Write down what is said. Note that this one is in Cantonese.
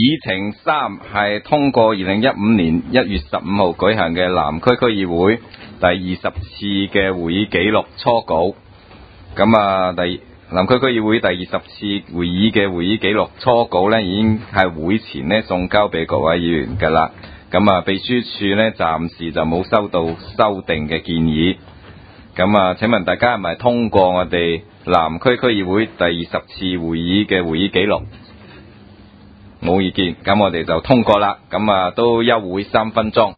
議程3係通過2015年1月15號舉行嘅南區區議會第20次嘅會議記錄初稿。咁啊，南區區議會第20次會議嘅會議記錄初稿呢，已經係會前呢送交俾各位議員㗎啦。咁啊，秘書處呢暫時就冇收到修訂嘅建議。咁啊，請問大家係咪通過我哋南區區議會第20次會議嘅會議記錄？冇意見，咁我哋就通過啦。咁啊，都休會3分鐘。